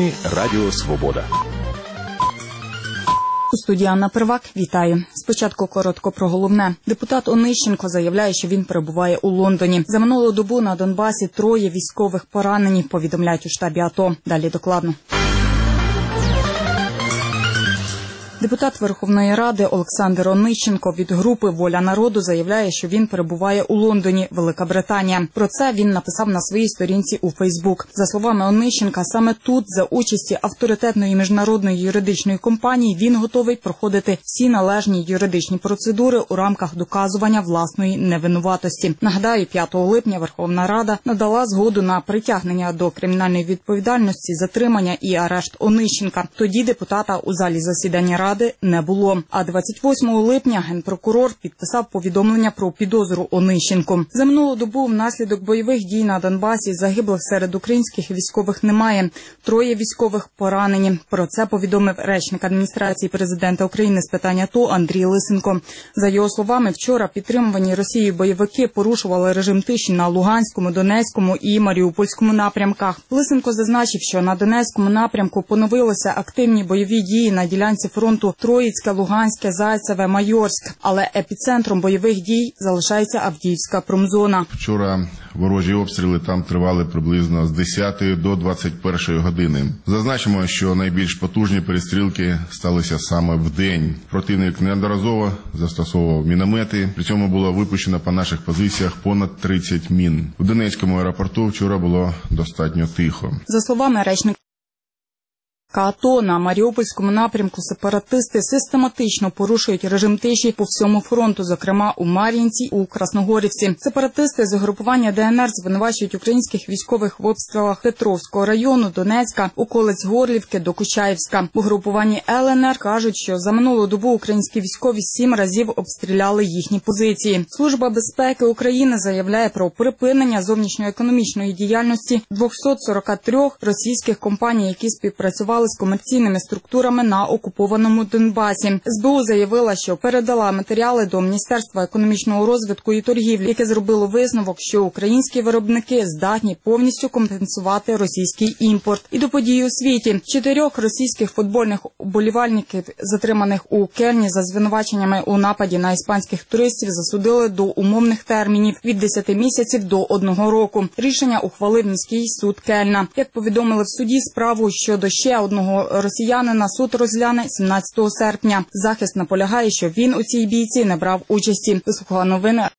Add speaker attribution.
Speaker 1: Новини Радіо Свобода.
Speaker 2: У студії Анна Первак. Вітаю. Спочатку коротко про головне. Депутат Онищенко заявляє, що він перебуває у Лондоні. За минулу добу на Донбасі 3 військових поранені, повідомляють у штабі АТО. Далі докладно. Депутат Верховної Ради Олександр Онищенко від групи «Воля народу» заявляє, що він перебуває у Лондоні, Велика Британія. Про це він написав на своїй сторінці у Фейсбук. За словами Онищенка, саме тут, за участі авторитетної міжнародної юридичної компанії, він готовий проходити всі належні юридичні процедури у рамках доказування власної невинуватості. Нагадаю, 5 липня Верховна Рада надала згоду на притягнення до кримінальної відповідальності, затримання і арешт Онищенка. Тоді депутата у залі засідання Ради не було. А 28 липня Генпрокурор підписав повідомлення про підозру Онищенку. За минулу добу внаслідок бойових дій на Донбасі загиблих серед українських військових немає. 3 військових поранені. Про це повідомив речник адміністрації президента України з питань АТО Андрій Лисенко. За його словами, вчора підтримувані Росією бойовики порушували режим тиші на Луганському, Донецькому і Маріупольському напрямках. Лисенко зазначив, що на Донецькому напрямку поновилися активні бойові дії на ділянці фронту Троїцьке, Луганське, Зайцеве, Майорськ. Але епіцентром бойових дій залишається Авдіївська промзона.
Speaker 3: Вчора ворожі обстріли там тривали приблизно з 10 до 21 години. Зазначимо, що найбільш потужні перестрілки сталися саме в день. Противник неодноразово застосовував міномети. При цьому було випущено по наших позиціях понад 30 мін. У Донецькому аеропорту вчора було достатньо тихо.
Speaker 2: За словами речника АТО, на Маріупольському напрямку сепаратисти систематично порушують режим тиші по всьому фронту, зокрема у Мар'їнці, у Красногорівці. Сепаратисти з угрупування ДНР звинувачують українських військових в обстрілах Петровського району, Донецька, околиць Горлівки до Кучаївська. В угрупуванні ЛНР кажуть, що за минулу добу українські військові 7 разів обстріляли їхні позиції. Служба безпеки України заявляє про припинення зовнішньоекономічної діяльності 243 російських компаній, які співпрацювали з комерційними структурами на окупованому Донбасі. СБУ заявила, що передала матеріали до Міністерства економічного розвитку і торгівлі, яке зробило висновок, що українські виробники здатні повністю компенсувати російський імпорт. І до подій у світі. 4 російських футбольних вболівальників, затриманих у Кельні за звинуваченнями у нападі на іспанських туристів, засудили до умовних термінів від 10 місяців до 1 року. Рішення ухвалив міський суд Кельна. Як повідомили в суді, справу щодо ще одного росіянина суд розгляне 17 серпня. Захист наполягає, що він у цій бійці не брав участі. Вислухала новини